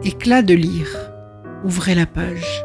Éclat de lire. Ouvrez la page.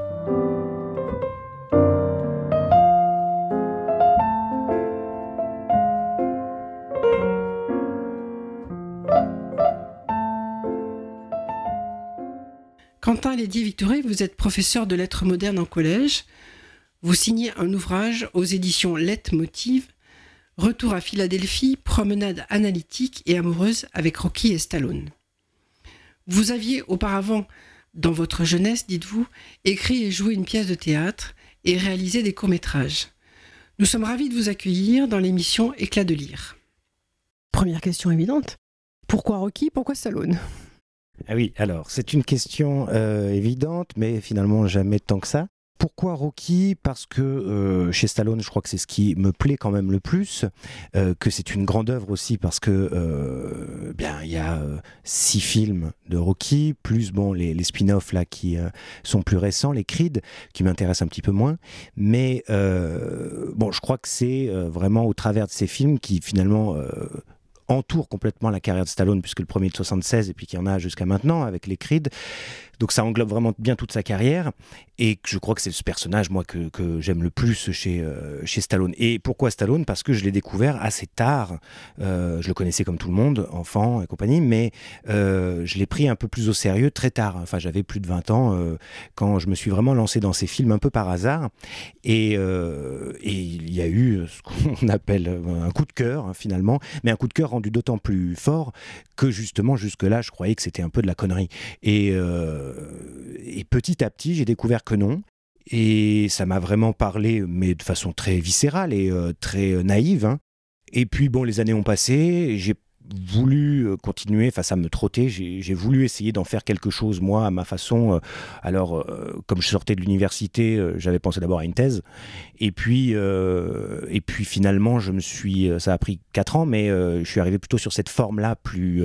Quentin Lédier-Victoret, vous êtes professeur de lettres modernes en collège. Vous signez un ouvrage aux éditions Leitmotiv, Retour à Philadelphie, promenade analytique et amoureuse avec Rocky et Stallone. Vous aviez auparavant, dans votre jeunesse, dites-vous, écrit et joué une pièce de théâtre et réalisé des courts-métrages. Nous sommes ravis de vous accueillir dans l'émission Éclat de lire. Première question évidente, pourquoi Rocky, pourquoi Stallone ? Ah oui, alors c'est une question évidente, mais finalement jamais tant que ça. Pourquoi Rocky ? Parce que chez Stallone, je crois que c'est ce qui me plaît quand même le plus, que c'est une grande œuvre aussi parce que il y a 6 films de Rocky, plus les spin-offs là qui sont plus récents, les Creed, qui m'intéressent un petit peu moins. Mais je crois que c'est vraiment au travers de ces films qui finalement entoure complètement la carrière de Stallone, puisque le premier est de 76 et puis qu'il y en a jusqu'à maintenant avec les Creed. Donc ça englobe vraiment bien toute sa carrière et je crois que c'est ce personnage moi que j'aime le plus chez Stallone. Et pourquoi Stallone ? Parce que je l'ai découvert assez tard. Je le connaissais comme tout le monde, enfant et compagnie, mais je l'ai pris un peu plus au sérieux très tard. Enfin, j'avais plus de 20 ans quand je me suis vraiment lancé dans ces films un peu par hasard. Et il y a eu ce qu'on appelle un coup de cœur finalement, mais un coup de cœur rendu d'autant plus fort que justement jusque-là, je croyais que c'était un peu de la connerie. Et petit à petit, j'ai découvert que non. Et ça m'a vraiment parlé, mais de façon très viscérale et très naïve. Hein. Et puis, les années ont passé, j'ai voulu continuer, ça me trottait, j'ai voulu essayer d'en faire quelque chose, moi, à ma façon. Comme je sortais de l'université, j'avais pensé d'abord à une thèse. Et puis finalement, ça a pris 4 ans, mais je suis arrivé plutôt sur cette forme-là, plus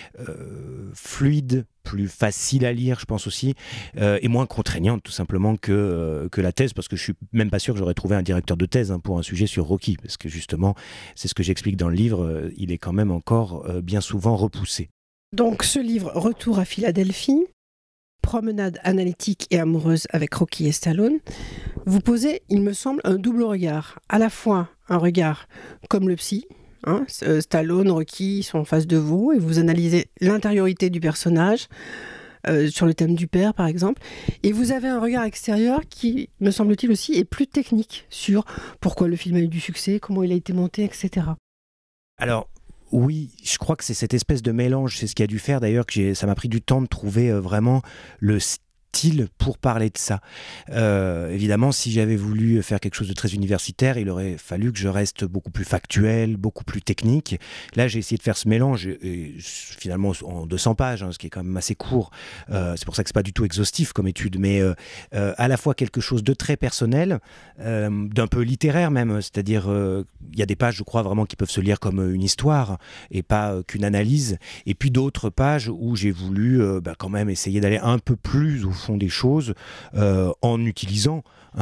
fluide, plus facile à lire, je pense aussi, et moins contraignante tout simplement que la thèse, parce que je suis même pas sûr que j'aurais trouvé un directeur de thèse pour un sujet sur Rocky, parce que justement, c'est ce que j'explique dans le livre, il est quand même encore bien souvent repoussé. Donc ce livre, Retour à Philadelphie, promenade analytique et amoureuse avec Rocky et Stallone, vous posez, il me semble, un double regard, à la fois un regard comme le psy, Stallone, Rocky sont en face de vous et vous analysez l'intériorité du personnage sur le thème du père par exemple, et vous avez un regard extérieur qui, me semble-t-il aussi, est plus technique sur pourquoi le film a eu du succès, comment il a été monté, etc. Alors oui, je crois que c'est cette espèce de mélange, c'est ce qui a dû faire d'ailleurs que ça m'a pris du temps de trouver vraiment le style pour parler de ça. Évidemment, si j'avais voulu faire quelque chose de très universitaire, il aurait fallu que je reste beaucoup plus factuel, beaucoup plus technique. Là, j'ai essayé de faire ce mélange, et finalement en 200 pages, ce qui est quand même assez court. C'est pour ça que c'est pas du tout exhaustif comme étude, mais à la fois quelque chose de très personnel, d'un peu littéraire même, c'est-à-dire il y a des pages, je crois, vraiment qui peuvent se lire comme une histoire et pas qu'une analyse, et puis d'autres pages où j'ai voulu quand même essayer d'aller un peu plus au fond des choses en utilisant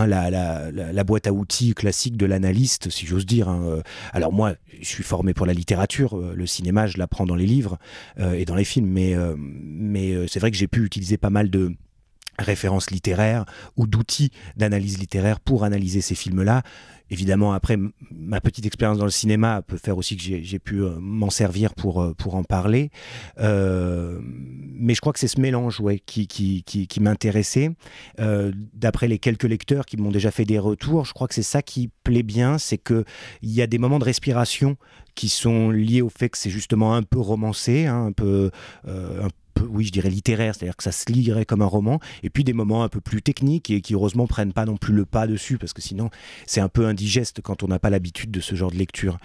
la boîte à outils classique de l'analyste, si j'ose dire. Alors moi, je suis formé pour la littérature, le cinéma, je l'apprends dans les livres et dans les films, mais c'est vrai que j'ai pu utiliser pas mal de références littéraires ou d'outils d'analyse littéraire pour analyser ces films-là. Évidemment, après, ma petite expérience dans le cinéma peut faire aussi que j'ai pu m'en servir pour en parler. Mais je crois que c'est ce mélange qui m'intéressait. D'après les quelques lecteurs qui m'ont déjà fait des retours, je crois que c'est ça qui plaît bien, c'est qu'il y a des moments de respiration qui sont liés au fait que c'est justement un peu romancé, un peu oui, je dirais littéraire, c'est-à-dire que ça se lirait comme un roman, et puis des moments un peu plus techniques et qui heureusement prennent pas non plus le pas dessus, parce que sinon c'est un peu indigeste quand on n'a pas l'habitude de ce genre de lecture.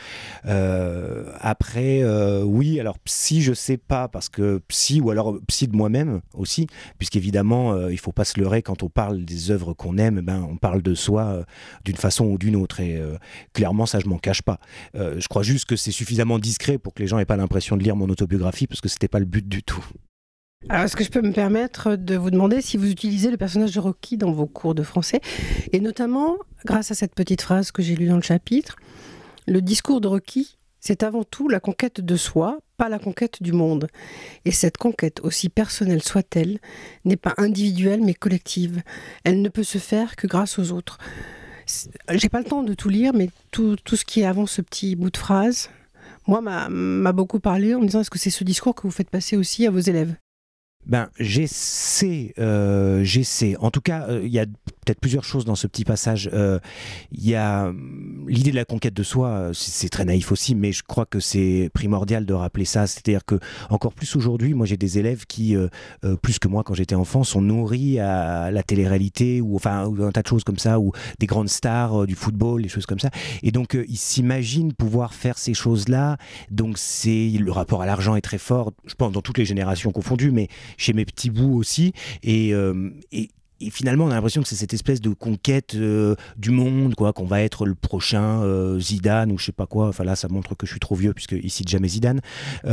Après, oui, alors psy, je sais pas, parce que psy, ou alors psy de moi-même aussi, puisqu'évidemment, il faut pas se leurrer quand on parle des œuvres qu'on aime, on parle de soi d'une façon ou d'une autre, et clairement ça je m'en cache pas. Je crois juste que c'est suffisamment discret pour que les gens aient pas l'impression de lire mon autobiographie, parce que c'était pas le but du tout. Alors, est-ce que je peux me permettre de vous demander si vous utilisez le personnage de Rocky dans vos cours de français, et notamment, grâce à cette petite phrase que j'ai lue dans le chapitre, le discours de Rocky C'est avant tout la conquête de soi, pas la conquête du monde. Et cette conquête, aussi personnelle soit-elle, n'est pas individuelle mais collective. Elle ne peut se faire que grâce aux autres. J'ai pas le temps de tout lire, mais tout ce qui est avant ce petit bout de phrase, moi, m'a beaucoup parlé en me disant, est-ce que c'est ce discours que vous faites passer aussi à vos élèves ? Ben, j'essaie. En tout cas, il y a peut-être plusieurs choses dans ce petit passage. Il y a l'idée de la conquête de soi, c'est très naïf aussi, mais je crois que c'est primordial de rappeler ça. C'est-à-dire que encore plus aujourd'hui, moi j'ai des élèves qui, plus que moi quand j'étais enfant, sont nourris à la télé-réalité ou un tas de choses comme ça, ou des grandes stars du football, des choses comme ça. Et donc ils s'imaginent pouvoir faire ces choses-là. Donc le rapport à l'argent est très fort, je pense dans toutes les générations confondues, mais chez mes petits bouts aussi. Et finalement, on a l'impression que c'est cette espèce de conquête du monde, quoi, qu'on va être le prochain Zidane ou je sais pas quoi. Enfin là, ça montre que je suis trop vieux puisque il cite jamais Zidane.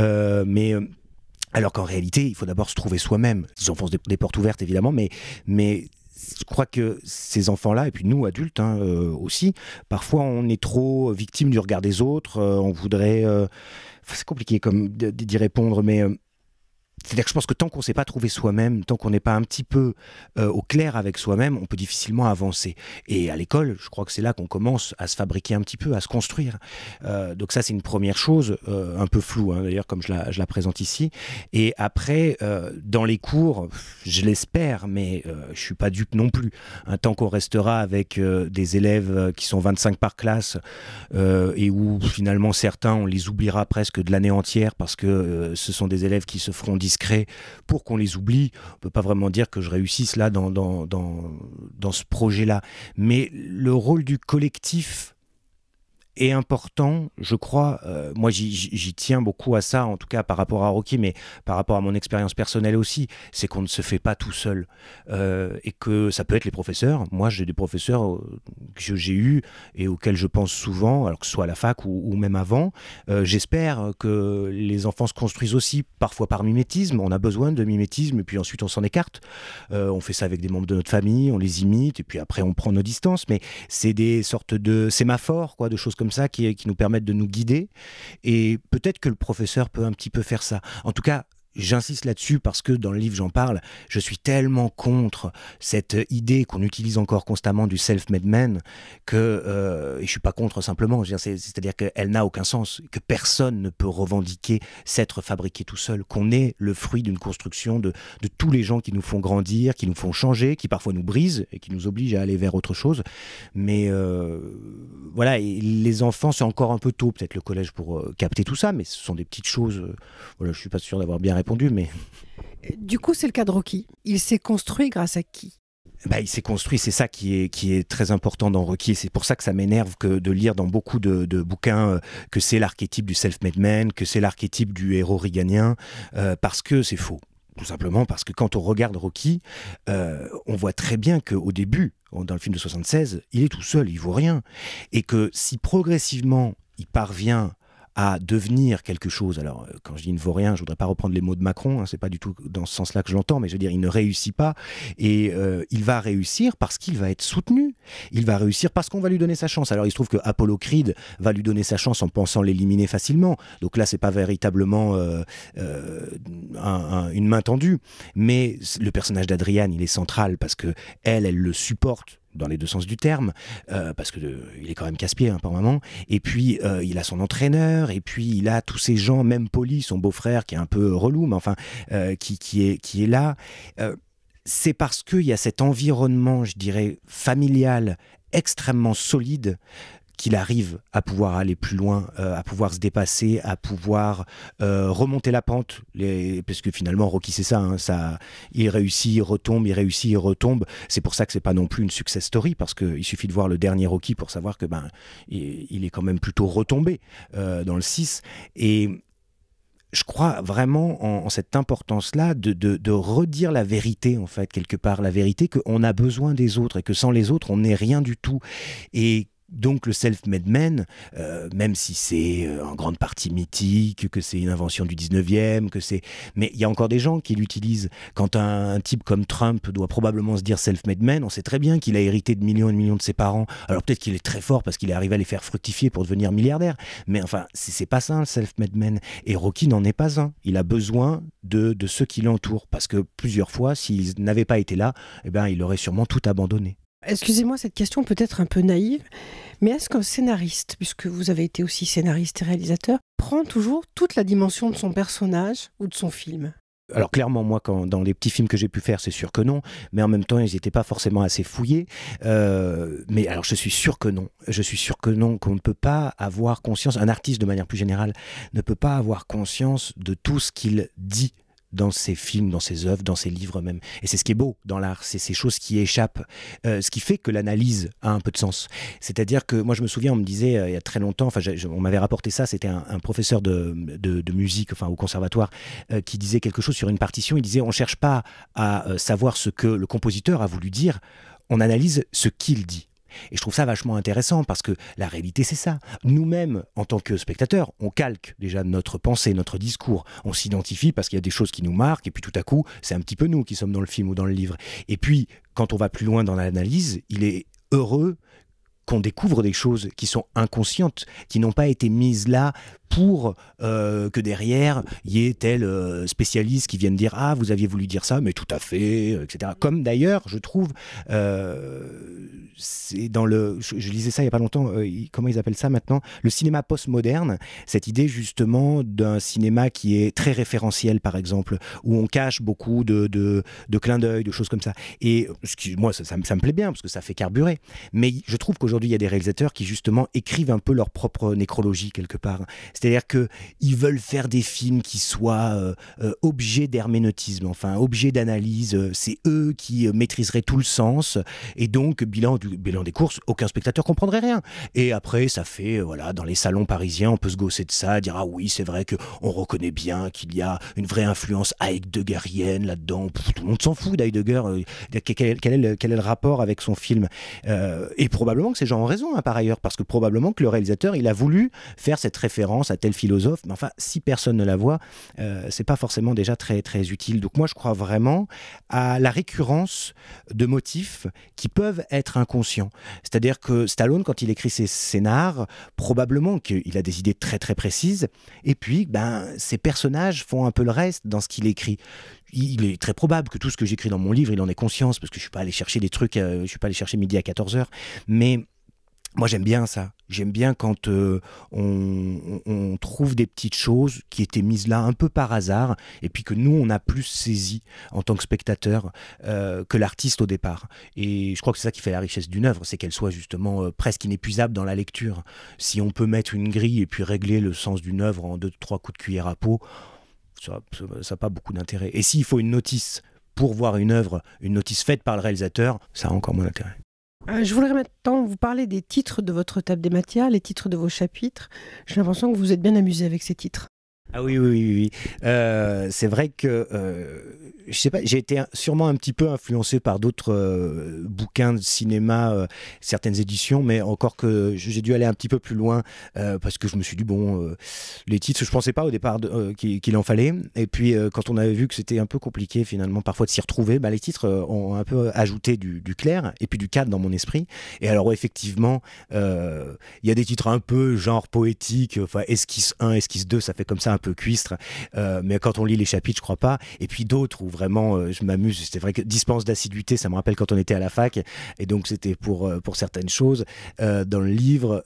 Alors qu'en réalité, il faut d'abord se trouver soi-même. J'enfonce des portes ouvertes évidemment, mais je crois que ces enfants-là, et puis nous adultes aussi, parfois on est trop victime du regard des autres. On voudrait, c'est compliqué comme d'y répondre, mais c'est-à-dire que je pense que tant qu'on ne s'est pas trouvé soi-même, tant qu'on n'est pas un petit peu au clair avec soi-même, on peut difficilement avancer. Et à l'école, je crois que c'est là qu'on commence à se fabriquer un petit peu, à se construire. Donc ça, c'est une première chose, un peu floue, hein, d'ailleurs, comme je la présente ici. Et après, dans les cours, je l'espère, mais je ne suis pas dupe non plus. Tant qu'on restera avec des élèves qui sont 25 par classe et où finalement certains, on les oubliera presque de l'année entière parce que ce sont des élèves qui se feront discrets pour qu'on les oublie. On ne peut pas vraiment dire que je réussisse là dans ce projet-là. Mais le rôle du collectif est important, je crois. Moi, j'y tiens beaucoup à ça, en tout cas par rapport à Rocky, mais par rapport à mon expérience personnelle aussi. C'est qu'on ne se fait pas tout seul. Et que ça peut être les professeurs. Moi, j'ai des professeurs que j'ai eus et auxquels je pense souvent, alors que ce soit à la fac ou même avant. J'espère que les enfants se construisent aussi, parfois par mimétisme. On a besoin de mimétisme et puis ensuite on s'en écarte. On fait ça avec des membres de notre famille, on les imite et puis après on prend nos distances. Mais c'est des sortes de sémaphores, quoi, de choses comme ça qui nous permettent de nous guider. Et peut-être que le professeur peut un petit peu faire ça. En tout cas, j'insiste là-dessus parce que dans le livre j'en parle, je suis tellement contre cette idée qu'on utilise encore constamment du self-made man que, et je suis pas contre simplement, c'est-à-dire qu'elle n'a aucun sens, que personne ne peut revendiquer s'être fabriqué tout seul, qu'on est le fruit d'une construction de tous les gens qui nous font grandir, qui nous font changer, qui parfois nous brisent et qui nous obligent à aller vers autre chose. Mais voilà, et les enfants, c'est encore un peu tôt, peut-être le collège pour capter tout ça, mais ce sont des petites choses, voilà, je suis pas sûr d'avoir bien répondu. Mais du coup, c'est le cas de Rocky. Il s'est construit grâce à qui ? Il s'est construit, c'est ça qui est très important dans Rocky. C'est pour ça que ça m'énerve que de lire dans beaucoup de bouquins que c'est l'archétype du self-made man, que c'est l'archétype du héros reaganien, parce que c'est faux. Tout simplement parce que quand on regarde Rocky, on voit très bien qu'au début, dans le film de 76, il est tout seul, il vaut rien. Et que si progressivement il parvient à devenir quelque chose. Alors, quand je dis il ne vaut rien, je ne voudrais pas reprendre les mots de Macron, hein, c'est pas du tout dans ce sens-là que je l'entends, mais je veux dire, il ne réussit pas, et il va réussir parce qu'il va être soutenu. Il va réussir parce qu'on va lui donner sa chance. Alors, il se trouve que Apollo Creed va lui donner sa chance en pensant l'éliminer facilement. Donc là, c'est pas véritablement une main tendue, mais le personnage d'Adriane, il est central parce que elle le supporte dans les deux sens du terme, parce que il est quand même casse-pied par moment, et puis il a son entraîneur, et puis il a tous ces gens, même Paulie, son beau-frère, qui est un peu relou, mais enfin, qui est là. C'est parce qu'il y a cet environnement, je dirais, familial, extrêmement solide, qu'il arrive à pouvoir aller plus loin, à pouvoir se dépasser, à pouvoir remonter la pente, parce que finalement Rocky c'est ça, hein, il réussit, il retombe, il réussit, il retombe. C'est pour ça que c'est pas non plus une success story, parce qu'il suffit de voir le dernier Rocky pour savoir que il est quand même plutôt retombé dans le 6. Et je crois vraiment en cette importance-là de redire la vérité, en fait, quelque part, la vérité qu'on a besoin des autres et que sans les autres, on n'est rien du tout. Et Donc le self-made man, même si c'est en grande partie mythique, que c'est une invention du 19e, mais il y a encore des gens qui l'utilisent. Quand un type comme Trump doit probablement se dire self-made man, on sait très bien qu'il a hérité de millions et de millions de ses parents. Alors peut-être qu'il est très fort parce qu'il est arrivé à les faire fructifier pour devenir milliardaire. Mais enfin, c'est pas ça, le self-made man. Et Rocky n'en est pas un. Il a besoin de ceux qui l'entourent. Parce que plusieurs fois, s'il n'avait pas été là, eh ben, il aurait sûrement tout abandonné. Excusez-moi, cette question peut être un peu naïve, mais est-ce qu'un scénariste, puisque vous avez été aussi scénariste et réalisateur, prend toujours toute la dimension de son personnage ou de son film ? Alors clairement, moi, dans les petits films que j'ai pu faire, c'est sûr que non, mais en même temps, ils n'étaient pas forcément assez fouillés. Mais alors, je suis sûr que non. Je suis sûr que non, qu'on ne peut pas avoir conscience, un artiste de manière plus générale, ne peut pas avoir conscience de tout ce qu'il dit dans ses films, dans ses œuvres, dans ses livres même. Et c'est ce qui est beau dans l'art, c'est ces choses qui échappent, ce qui fait que l'analyse a un peu de sens. C'est-à-dire que moi je me souviens, on me disait il y a très longtemps, on m'avait rapporté ça, c'était un professeur de musique, au conservatoire, qui disait quelque chose sur une partition. Il disait on ne cherche pas à savoir ce que le compositeur a voulu dire, on analyse ce qu'il dit. Et je trouve ça vachement intéressant parce que la réalité, c'est ça. Nous-mêmes, en tant que spectateurs, on calque déjà notre pensée, notre discours. On s'identifie parce qu'il y a des choses qui nous marquent et puis tout à coup, c'est un petit peu nous qui sommes dans le film ou dans le livre. Et puis, quand on va plus loin dans l'analyse, il est heureux qu'on découvre des choses qui sont inconscientes, qui n'ont pas été mises là pour que derrière, il y ait tel spécialiste qui vienne dire « Ah, vous aviez voulu dire ça, mais tout à fait, etc. » Comme d'ailleurs, je trouve, c'est dans le... Je lisais ça il n'y a pas longtemps, comment ils appellent ça maintenant ? Le cinéma postmoderne, cette idée justement d'un cinéma qui est très référentiel, par exemple, où on cache beaucoup de clins d'œil, de choses comme ça. Et moi, ça me plaît bien, parce que ça fait carburer. Mais je trouve qu'aujourd'hui, il y a des réalisateurs qui justement écrivent un peu leur propre nécrologie quelque part. C'est-à-dire qu'ils veulent faire des films qui soient objets d'herméneutisme, enfin objets d'analyse. C'est eux qui maîtriseraient tout le sens. Et donc, bilan des courses, aucun spectateur comprendrait rien. Et après, ça fait, dans les salons parisiens, on peut se gausser de ça, dire « Ah oui, c'est vrai qu'on reconnaît bien qu'il y a une vraie influence heideggerienne là-dedans. » Tout le monde s'en fout d'Heidegger. Quel est le rapport avec son film ? Et probablement que ces gens ont raison, par ailleurs, parce que probablement que le réalisateur, il a voulu faire cette référence à tel philosophe, mais enfin, si personne ne la voit, c'est pas forcément déjà très, très utile. Donc moi, je crois vraiment à la récurrence de motifs qui peuvent être inconscients. C'est-à-dire que Stallone, quand il écrit ses scénars, probablement qu'il a des idées très, très précises, et puis, ses personnages font un peu le reste dans ce qu'il écrit. Il est très probable que tout ce que j'écris dans mon livre, il en ait conscience, parce que je suis pas allé chercher des trucs, je suis pas allé chercher midi à 14h, mais moi, j'aime bien ça. J'aime bien quand on trouve des petites choses qui étaient mises là un peu par hasard et puis que nous, on a plus saisi en tant que spectateur que l'artiste au départ. Et je crois que c'est ça qui fait la richesse d'une œuvre, c'est qu'elle soit justement presque inépuisable dans la lecture. Si on peut mettre une grille et puis régler le sens d'une œuvre en 2-3 coups de cuillère à peau, ça n'a pas beaucoup d'intérêt. Et s'il faut une notice pour voir une œuvre, une notice faite par le réalisateur, ça a encore moins d'intérêt. Je voudrais maintenant vous parler des titres de votre table des matières, les titres de vos chapitres. J'ai l'impression que vous êtes bien amusé avec ces titres. Ah oui. C'est vrai que, je sais pas, j'ai été sûrement un petit peu influencé par d'autres bouquins de cinéma, certaines éditions, mais encore que j'ai dû aller un petit peu plus loin parce que je me suis dit, les titres, je pensais pas au départ qu'il en fallait. Et puis, quand on avait vu que c'était un peu compliqué finalement parfois de s'y retrouver, les titres ont un peu ajouté du clair et puis du cadre dans mon esprit. Et alors, effectivement, il y a des titres un peu genre poétique, enfin, esquisse 1, esquisse 2, ça fait comme ça un peu cuistre, mais quand on lit les chapitres, je crois pas. Et puis d'autres où vraiment je m'amuse. C'est vrai que dispense d'assiduité, ça me rappelle quand on était à la fac, et donc c'était pour certaines choses. Dans le livre,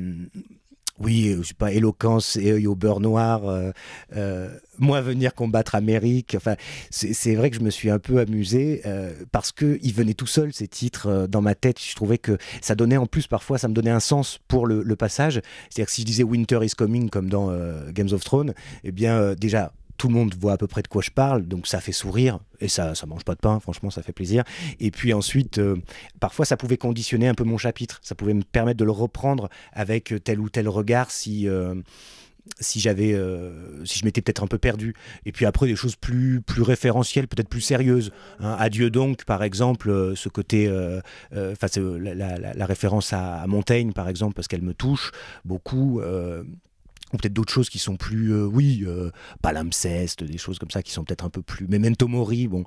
oui, je sais pas, éloquence et œil au beurre noir, moi venir combattre Amérique. Enfin, c'est vrai que je me suis un peu amusé parce qu'ils venaient tout seuls, ces titres, dans ma tête. Je trouvais que ça donnait en plus, parfois, ça me donnait un sens pour le passage. C'est-à-dire que si je disais Winter is coming, comme dans Games of Thrones, eh bien, déjà, tout le monde voit à peu près de quoi je parle, donc ça fait sourire, et ça mange pas de pain, franchement, ça fait plaisir. Et puis ensuite, parfois, ça pouvait conditionner un peu mon chapitre. Ça pouvait me permettre de le reprendre avec tel ou tel regard si si je m'étais peut-être un peu perdu. Et puis après, des choses plus référentielles, peut-être plus sérieuses. Hein. Adieu donc, par exemple, ce côté, la référence à Montaigne, par exemple, parce qu'elle me touche beaucoup. Ou peut-être d'autres choses qui sont plus, palimpseste, des choses comme ça qui sont peut-être un peu plus. Memento Mori, bon.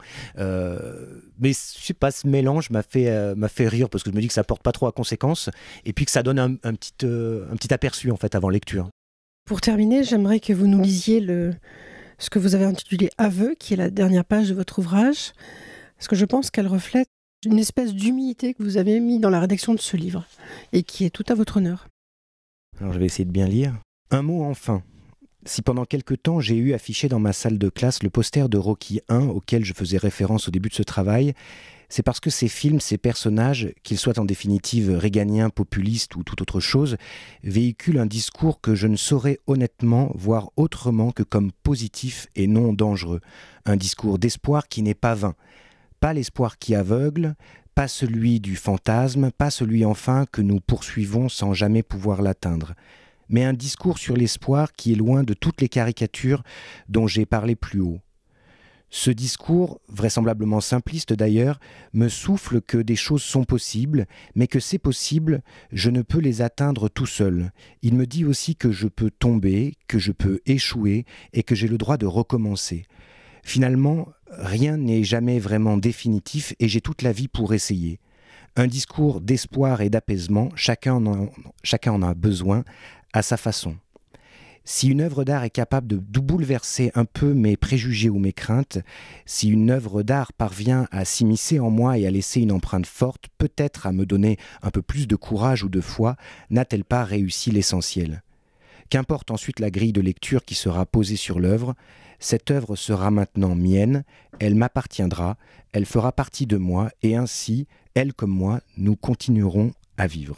Mais je sais pas, ce mélange m'a fait rire parce que je me dis que ça porte pas trop à conséquence et puis que ça donne un petit aperçu en fait avant lecture. Pour terminer, j'aimerais que vous nous lisiez ce que vous avez intitulé Aveux, qui est la dernière page de votre ouvrage, parce que je pense qu'elle reflète une espèce d'humilité que vous avez mis dans la rédaction de ce livre, et qui est tout à votre honneur. Alors je vais essayer de bien lire. Un mot enfin. Si pendant quelque temps j'ai eu affiché dans ma salle de classe le poster de Rocky 1 auquel je faisais référence au début de ce travail, c'est parce que ces films, ces personnages, qu'ils soient en définitive réganiens, populistes ou toute autre chose, véhiculent un discours que je ne saurais honnêtement voir autrement que comme positif et non dangereux. Un discours d'espoir qui n'est pas vain. Pas l'espoir qui aveugle, pas celui du fantasme, pas celui enfin que nous poursuivons sans jamais pouvoir l'atteindre. Mais un discours sur l'espoir qui est loin de toutes les caricatures dont j'ai parlé plus haut. Ce discours, vraisemblablement simpliste d'ailleurs, me souffle que des choses sont possibles, mais que c'est possible, je ne peux les atteindre tout seul. Il me dit aussi que je peux tomber, que je peux échouer et que j'ai le droit de recommencer. Finalement, rien n'est jamais vraiment définitif et j'ai toute la vie pour essayer. Un discours d'espoir et d'apaisement, chacun en a besoin à sa façon. Si une œuvre d'art est capable de bouleverser un peu mes préjugés ou mes craintes, si une œuvre d'art parvient à s'immiscer en moi et à laisser une empreinte forte, peut-être à me donner un peu plus de courage ou de foi, n'a-t-elle pas réussi l'essentiel ? Qu'importe ensuite la grille de lecture qui sera posée sur l'œuvre, cette œuvre sera maintenant mienne, elle m'appartiendra, elle fera partie de moi et ainsi, elle comme moi, nous continuerons à vivre.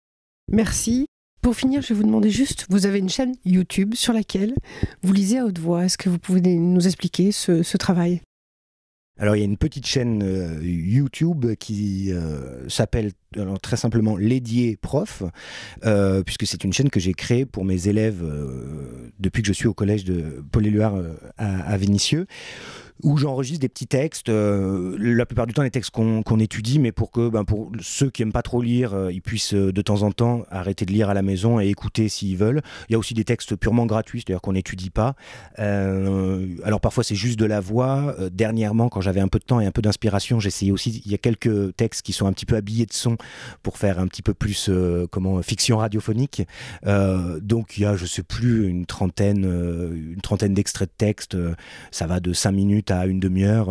Merci. Pour finir, je vais vous demander juste, vous avez une chaîne YouTube sur laquelle vous lisez à haute voix. Est-ce que vous pouvez nous expliquer ce travail ? Alors il y a une petite chaîne YouTube qui s'appelle très simplement Lédier Prof, puisque c'est une chaîne que j'ai créée pour mes élèves depuis que je suis au collège de Paul-Éluard à Vénissieux, où j'enregistre des petits textes, la plupart du temps les textes qu'on étudie, mais pour ceux qui n'aiment pas trop lire, ils puissent de temps en temps arrêter de lire à la maison et écouter s'ils veulent. Il y a aussi des textes purement gratuits, c'est-à-dire qu'on n'étudie pas. Alors parfois c'est juste de la voix. Dernièrement, quand j'avais un peu de temps et un peu d'inspiration, j'essayais aussi, il y a quelques textes qui sont un petit peu habillés de son pour faire un petit peu plus fiction radiophonique. Donc il y a, je sais plus, une trentaine d'extraits de textes. Ça va de 5 minutes à une demi-heure,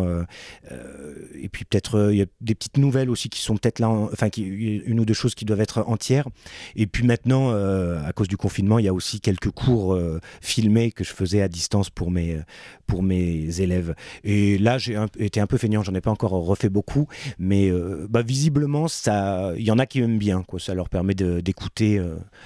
et puis peut-être il y a des petites nouvelles aussi qui sont peut-être là, une ou deux choses qui doivent être entières. Et puis maintenant, à cause du confinement, il y a aussi quelques cours filmés que je faisais à distance pour mes élèves. Et là, j'ai été un peu feignant, j'en ai pas encore refait beaucoup, mais visiblement, il y en a qui aiment bien, quoi. Ça leur permet d'écouter,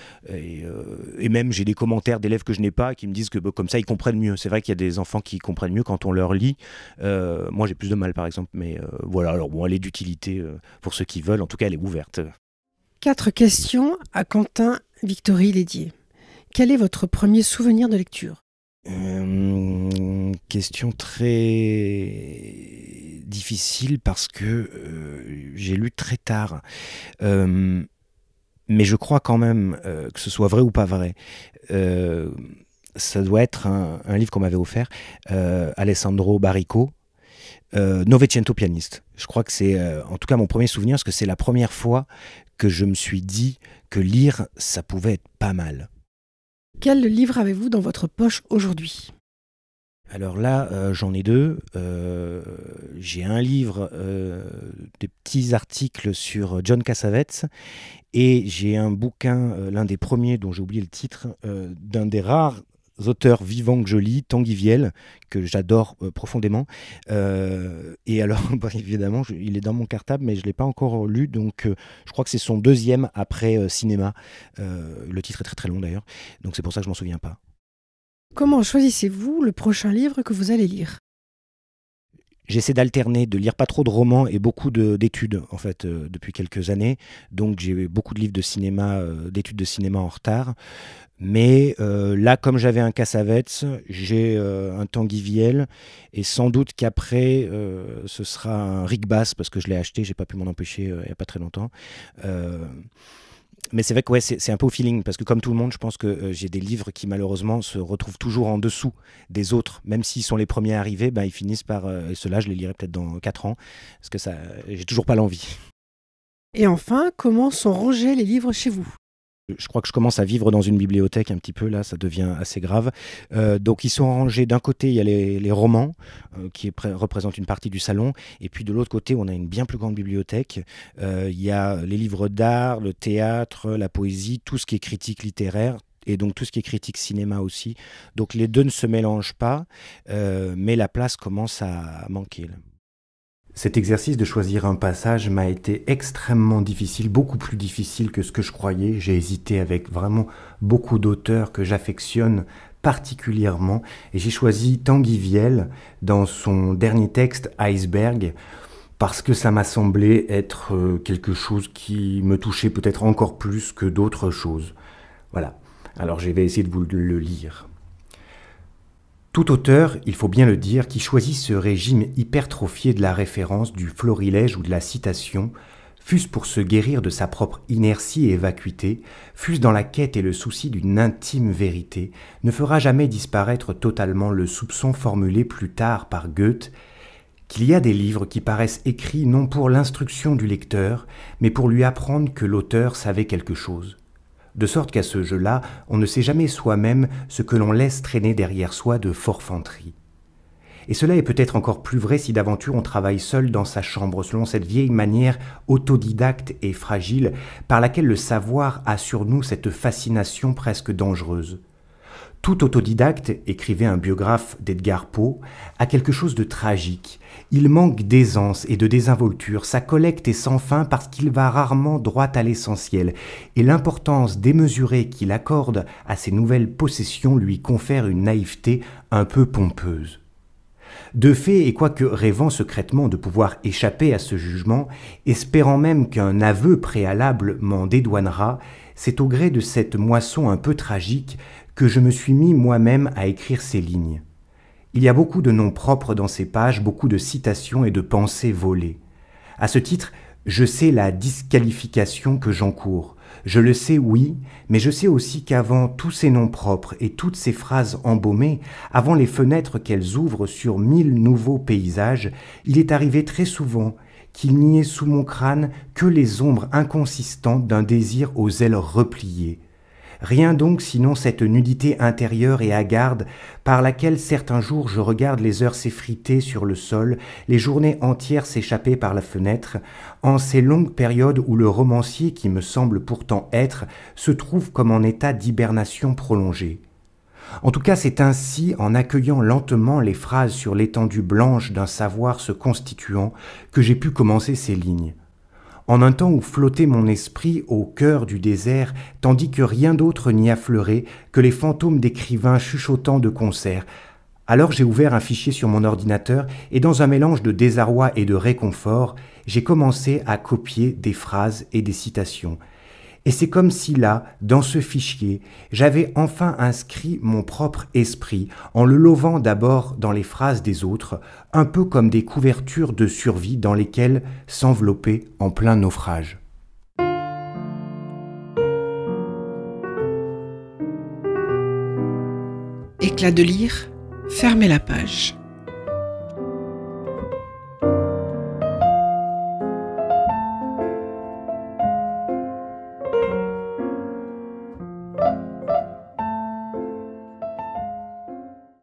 et même j'ai des commentaires d'élèves que je n'ai pas qui me disent que comme ça, ils comprennent mieux. C'est vrai qu'il y a des enfants qui comprennent mieux quand on leur lit. Moi j'ai plus de mal par exemple, mais voilà, alors bon, elle est d'utilité pour ceux qui veulent, en tout cas elle est ouverte. 4 questions à Quentin Victory Lédier. Quel est votre premier souvenir de lecture ? Question très difficile parce que j'ai lu très tard, mais je crois quand même que ce soit vrai ou pas vrai. Ça doit être un livre qu'on m'avait offert, Alessandro Baricco, Novecento pianiste. Je crois que c'est en tout cas mon premier souvenir, parce que c'est la première fois que je me suis dit que lire, ça pouvait être pas mal. Quel livre avez-vous dans votre poche aujourd'hui ? Alors là, j'en ai 2. J'ai un livre, des petits articles sur John Cassavetes, et j'ai un bouquin, l'un des premiers dont j'ai oublié le titre, d'un des rares auteurs vivants que je lis, Tanguy Viel, que j'adore profondément. Et alors, évidemment, il est dans mon cartable, mais je ne l'ai pas encore lu, donc je crois que c'est son deuxième après Cinéma. Le titre est très très long d'ailleurs, donc c'est pour ça que je ne m'en souviens pas. Comment choisissez-vous le prochain livre que vous allez lire ? J'essaie d'alterner, de lire pas trop de romans et beaucoup d'études, en fait, depuis quelques années. Donc j'ai beaucoup de livres de cinéma, d'études de cinéma en retard. Mais là, comme j'avais un Cassavetes, j'ai un Tanguy Viel, et sans doute qu'après, ce sera un Rick Bass, parce que je l'ai acheté, j'ai pas pu m'en empêcher il n'y a pas très longtemps. Euh, mais c'est vrai que ouais, c'est un peu au feeling, parce que comme tout le monde, je pense que j'ai des livres qui malheureusement se retrouvent toujours en dessous des autres. Même s'ils sont les premiers arrivés, ben, ils finissent par... et ceux-là, je les lirai peut-être dans 4 ans, parce que ça, j'ai toujours pas l'envie. Et enfin, comment sont rangés les livres chez vous? Je crois que je commence à vivre dans une bibliothèque un petit peu, là, ça devient assez grave. Donc ils sont rangés, d'un côté, il y a les romans, représentent une partie du salon, et puis de l'autre côté, on a une bien plus grande bibliothèque. Il y a les livres d'art, le théâtre, la poésie, tout ce qui est critique littéraire, et donc tout ce qui est critique cinéma aussi. Donc les deux ne se mélangent pas, mais la place commence à manquer, là. Cet exercice de choisir un passage m'a été extrêmement difficile, beaucoup plus difficile que ce que je croyais. J'ai hésité avec vraiment beaucoup d'auteurs que j'affectionne particulièrement, et j'ai choisi Tanguy Viel dans son dernier texte Iceberg, parce que ça m'a semblé être quelque chose qui me touchait peut-être encore plus que d'autres choses. Voilà, alors je vais essayer de vous le lire. Tout auteur, il faut bien le dire, qui choisit ce régime hypertrophié de la référence, du florilège ou de la citation, fût-ce pour se guérir de sa propre inertie et vacuité, fût-ce dans la quête et le souci d'une intime vérité, ne fera jamais disparaître totalement le soupçon formulé plus tard par Goethe, qu'il y a des livres qui paraissent écrits non pour l'instruction du lecteur, mais pour lui apprendre que l'auteur savait quelque chose. De sorte qu'à ce jeu-là, on ne sait jamais soi-même ce que l'on laisse traîner derrière soi de forfanterie. Et cela est peut-être encore plus vrai si d'aventure on travaille seul dans sa chambre, selon cette vieille manière autodidacte et fragile par laquelle le savoir a sur nous cette fascination presque dangereuse. Tout autodidacte, écrivait un biographe d'Edgar Poe, a quelque chose de tragique. Il manque d'aisance et de désinvolture, sa collecte est sans fin parce qu'il va rarement droit à l'essentiel, et l'importance démesurée qu'il accorde à ses nouvelles possessions lui confère une naïveté un peu pompeuse. De fait, et quoique rêvant secrètement de pouvoir échapper à ce jugement, espérant même qu'un aveu préalable m'en dédouanera, c'est au gré de cette moisson un peu tragique que je me suis mis moi-même à écrire ces lignes. Il y a beaucoup de noms propres dans ces pages, beaucoup de citations et de pensées volées. À ce titre, je sais la disqualification que j'encours. Je le sais, oui, mais je sais aussi qu'avant tous ces noms propres et toutes ces phrases embaumées, avant les fenêtres qu'elles ouvrent sur 1000 nouveaux paysages, il est arrivé très souvent qu'il n'y ait sous mon crâne que les ombres inconsistantes d'un désir aux ailes repliées. Rien donc sinon cette nudité intérieure et hagarde par laquelle certains jours je regarde les heures s'effriter sur le sol, les journées entières s'échapper par la fenêtre, en ces longues périodes où le romancier, qui me semble pourtant être, se trouve comme en état d'hibernation prolongée. En tout cas, c'est ainsi, en accueillant lentement les phrases sur l'étendue blanche d'un savoir se constituant, que j'ai pu commencer ces lignes. En un temps où flottait mon esprit au cœur du désert, tandis que rien d'autre n'y affleurait que les fantômes d'écrivains chuchotant de concert. Alors j'ai ouvert un fichier sur mon ordinateur et dans un mélange de désarroi et de réconfort, j'ai commencé à copier des phrases et des citations. Et c'est comme si là, dans ce fichier, j'avais enfin inscrit mon propre esprit, en le lovant d'abord dans les phrases des autres, un peu comme des couvertures de survie dans lesquelles s'envelopper en plein naufrage. Éclat de lire, fermez la page.